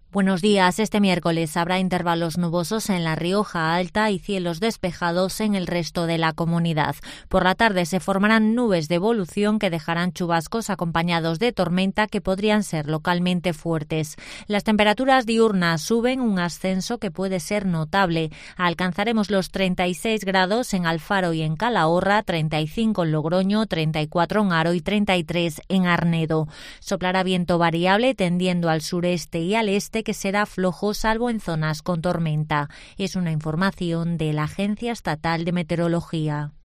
Buenos días. Este miércoles habrá intervalos nubosos en La Rioja Alta y cielos despejados en el resto de la comunidad. Por la tarde se formarán nubes de evolución que dejarán chubascos acompañados de tormenta que podrían ser localmente fuertes. Las temperaturas diurnas suben un ascenso que puede ser notable. Alcanzaremos los 36 grados en Alfaro y en Calahorra, 35 en Logroño, 34 en Haro y 33 en Arnedo. Soplará viento variable tendiendo al sureste y al este, que será flojo salvo en zonas con tormenta. Es una información de la Agencia Estatal de Meteorología.